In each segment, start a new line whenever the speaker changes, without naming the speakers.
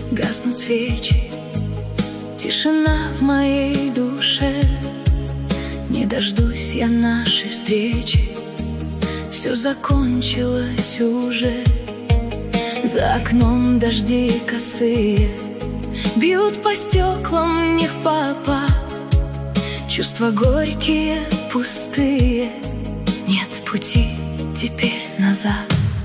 гаснут свечи, тишина в моей душе. Не дождусь я нашей встречи, все закончилось уже. За окном дожди косые бьют по стеклам не впопад. Чувства горькие, пустые, нет пути теперь назад.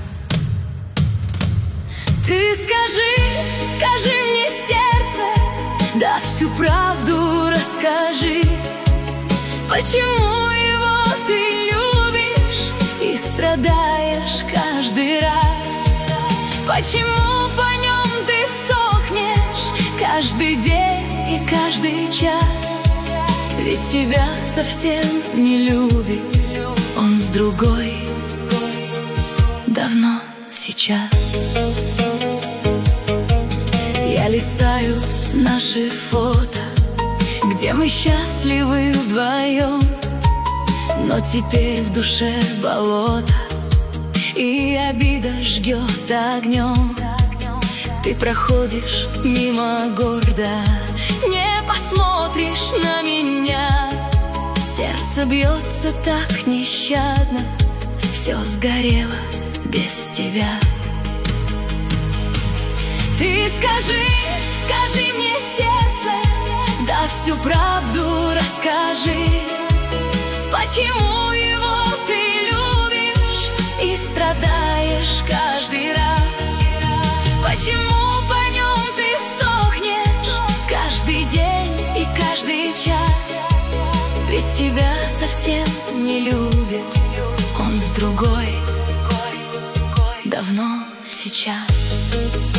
Ты скажи мне, сердце, да всю правду расскажи. Почему его ты любишь и страдаешь каждый раз? Почему по нем ты сохнешь каждый день и каждый час? Ведь тебя совсем не любит он с другой давно сейчас. Я листаю наши фото, где мы счастливы вдвоем, но теперь в душе болото, и обида жгет огнем. Ты проходишь мимо гордо, не посмотришь на меня. Сердце бьется так нещадно, все сгорело без тебя. Ты скажи мне, сердце, да всю правду расскажи. Почему его ты любишь и страдаешь каждый раз? Почему по нем ты сохнешь каждый день и каждый час? Ведь тебя совсем не любит он с другой давно сейчас.